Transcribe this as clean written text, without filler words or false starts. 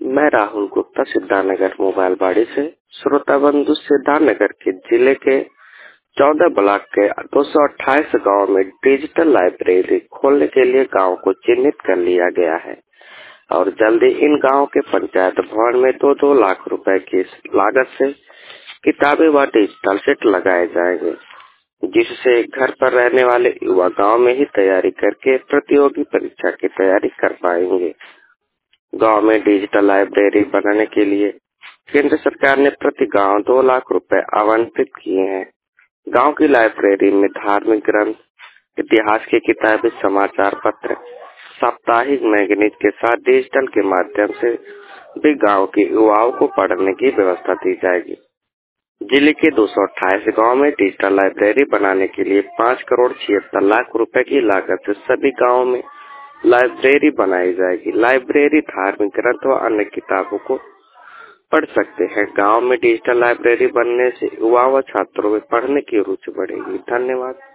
मैं राहुल गुप्ता सिद्धार्थनगर मोबाइल बाड़ी से। श्रोता बंधु, सिद्धार्थनगर के जिले के 14 ब्लॉक के 228 गांव में डिजिटल लाइब्रेरी खोलने के लिए गांव को चिन्हित कर लिया गया है और जल्दी इन गांव के पंचायत भवन में 2-2 लाख रुपए की लागत से किताबें व डिजिटल सेट लगाए जाएंगे, जिससे घर पर रहने वाले युवा गांव में ही तैयारी करके प्रतियोगी परीक्षा की तैयारी कर पाएंगे। गांव में डिजिटल लाइब्रेरी बनाने के लिए केंद्र सरकार ने प्रति गांव 2 लाख रुपए आवंटित किए हैं। गांव की लाइब्रेरी में धार्मिक ग्रंथ, इतिहास की किताबें, समाचार पत्र, साप्ताहिक मैगजीन के साथ डिजिटल के माध्यम से भी गांव के युवाओं को पढ़ने की व्यवस्था दी जाएगी। जिले के 228 गांव में डिजिटल लाइब्रेरी बनाने के लिए 5 करोड़ 76 लाख रुपए की लागत से सभी गांवों में लाइब्रेरी बनाई जाएगी। लाइब्रेरी धार्मिक ग्रंथ व अन्य किताबों को पढ़ सकते हैं। गांव में डिजिटल लाइब्रेरी बनने से युवा व छात्रों में पढ़ने की रुचि बढ़ेगी। धन्यवाद।